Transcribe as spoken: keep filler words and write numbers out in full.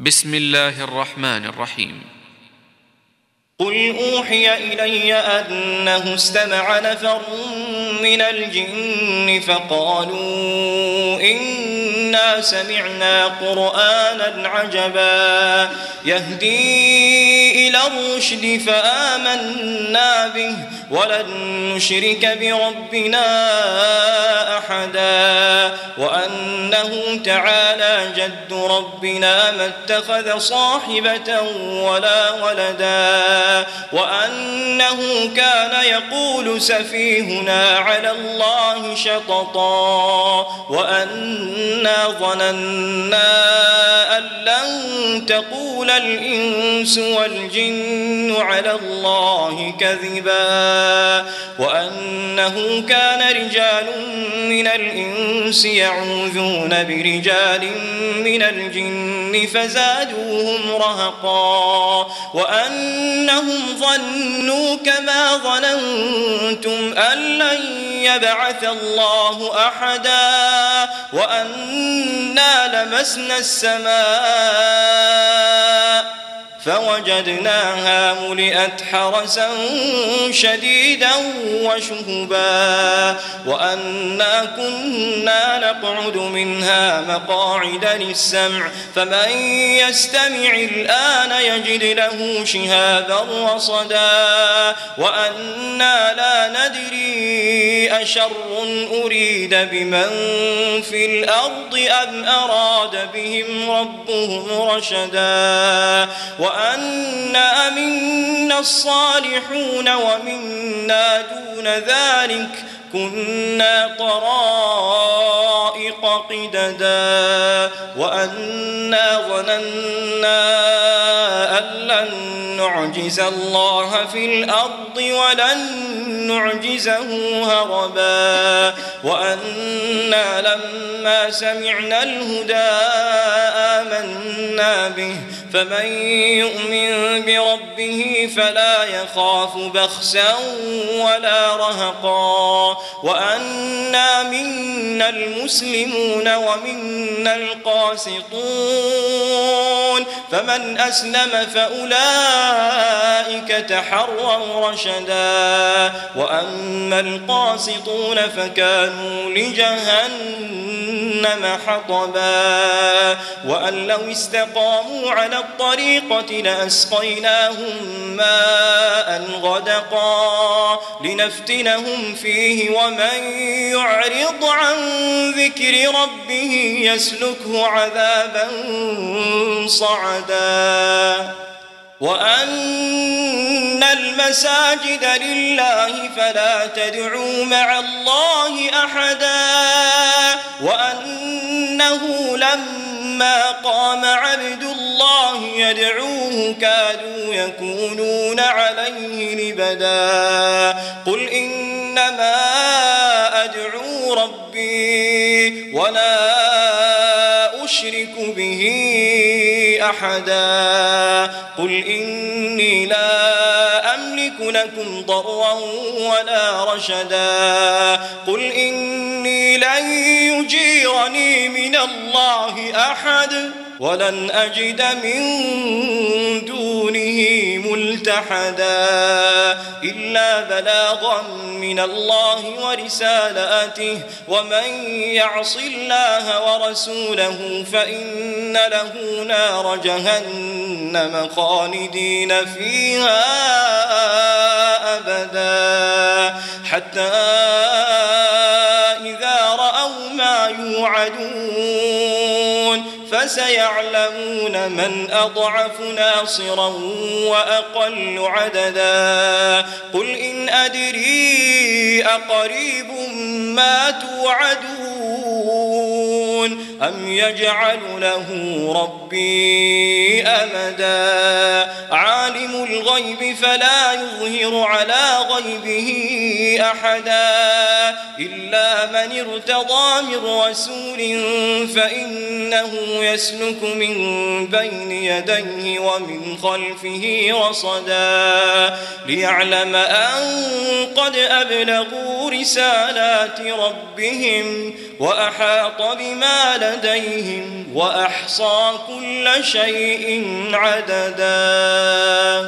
بسم الله الرحمن الرحيم. قل أوحي إلي أنه استمع نفر من الجن فقالوا إنا سمعنا قرآنا عجبا يهدي إلى الرشد فآمنا به ولن نشرك بربنا أحدا وأنه تعالى جد ربنا ما اتخذ صاحبة ولا ولدا وأنه كان يقول سفيهنا على الله شططا وأنا ظننا أن لن تقول الإنس والجن على الله كذبا وأنه كان رجال من الإنس يعوذون برجال من الجن فزادوهم رهقا وأنهم ظنوا كما ظننتم أن لن يبعث الله أحدا وأنا لمسنا السماء فوجدناها ملئت حرسا شديدا وشهبا وأنا كنا نقعد منها مقاعد للسمع فمن يستمع الآن يجد له شهابا رصدا وأنا لا ندري أشر أريد بمن في الأرض أم أراد بهم ربهم رشدا وأنا منا الصالحون ومنا دون ذلك كنا طرائق قددا وأنا ظننا أن لن نعجز الله في الأرض ولن نعجزه هربا وأنا لما سمعنا الهدى آمنا به فمن يؤمن بربه فلا يخاف بخسا ولا رهقا وأنا منا المسلمون ومنا القاسطون فمن أسلم فأولئك تحروا رشدا وأما القاسطون فكانوا لجهنم حطبا وأن لو استقاموا على الطريقة لأسقيناهم ماء غدقا لنفتنهم فيه ومن يعرض عن ذكر ربه يسلكه عذابا صعدا وأن المساجد لله فلا تدعوا مع الله أحدا وأنه لما قام عبد الله يدعوه كادوا يكونون عليه لبدا قل إنما أدعو ربي ولا أشرك به أحدا قل إني لا أملك لكم ضرا ولا رشدا قل إني لن يجيرني من الله أحد ولن أجد من دونه ملتحدا إلا بلاغا من الله ورسالاته ومن يعص الله ورسوله فإن له نار جهنم خالدين فيها أبدا حتى إذا رأوا ما يوعدون فسيعلمون من أضعف ناصرا وأقل عددا قل إن أدري أقريب ما توعدون أم يجعل له ربي أمدا عالم الغيب الغيب فلا يظهر على غيبه أحدا إلا من ارتضى من رسول فإنه يسلك من بين يديه ومن خلفه رصدا ليعلم أن قد أبلغوا رسالات ربهم وأحاط بما لديهم وأحصى كل شيء عددا.